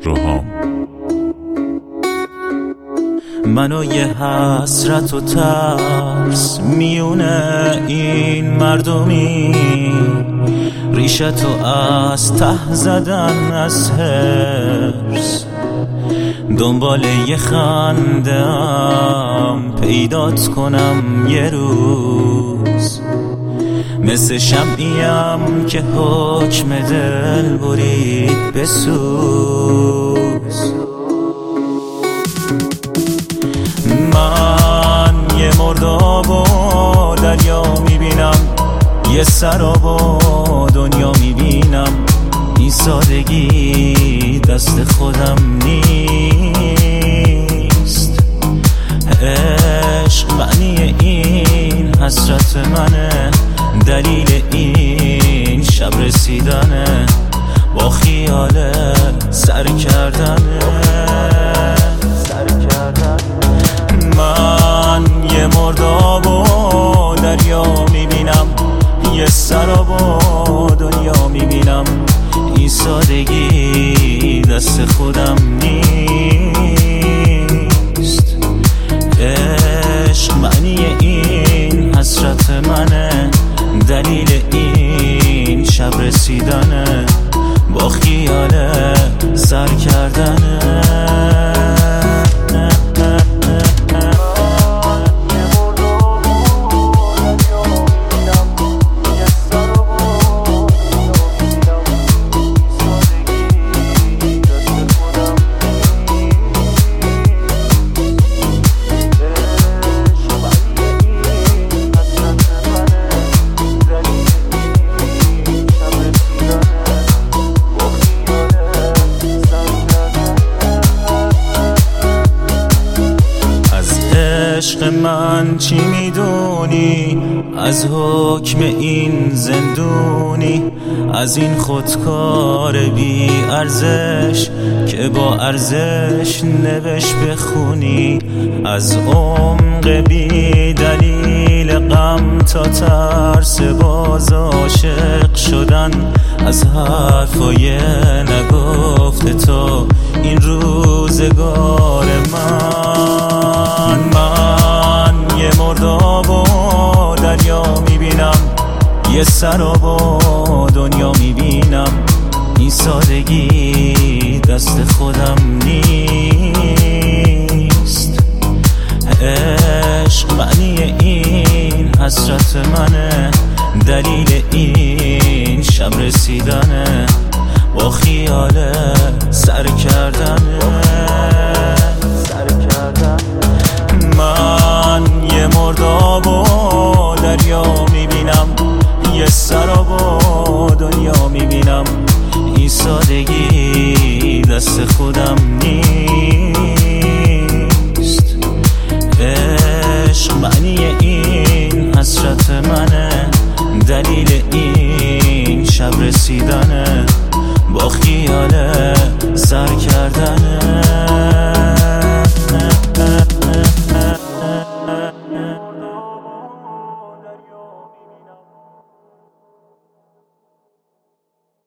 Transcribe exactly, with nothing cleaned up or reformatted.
روحام. منو یه حسرت و ترس میونه این مردمی، ریشتو از ته زدن از حرص، دنبال یه خنده ام پیدات کنم یه روز، مثل شمعیم که حکم دل برید بسوز. من یه مرداب و دریا میبینم، یه سراب و دنیا میبینم، این سادگی دست خودم نیست. عشق معنی این حسرت منه، دلیل این شب رسیدنه، با خیال سر کردنه. من یه مرداب و دریا میبینم، یه سراب و دنیا میبینم، این سادگی دست خودم نیست. عشق معنی این حسرت منه، دلیل این شب رسیدنه، با خیال سر کردنه. عشق من چی میدونی از حکم این زندونی، از این خودکار بی ارزش که با ارزش نوش بخونی، از عمق بی دلیل غم تا ترس باز عاشق شدن، از حرفای نگفته تو این روزگار من. من یه مرداب و دریا میبینم، یه سراب و دنیا میبینم، این سادگی دست خودم نیست. عشق معنی این حسرت منه، دلیل این شب رسیدنه، با خیال سر کردنه. من یه مرداب و دریا میبینم، یه سراب و دنیا میبینم، این سادگی دست خودم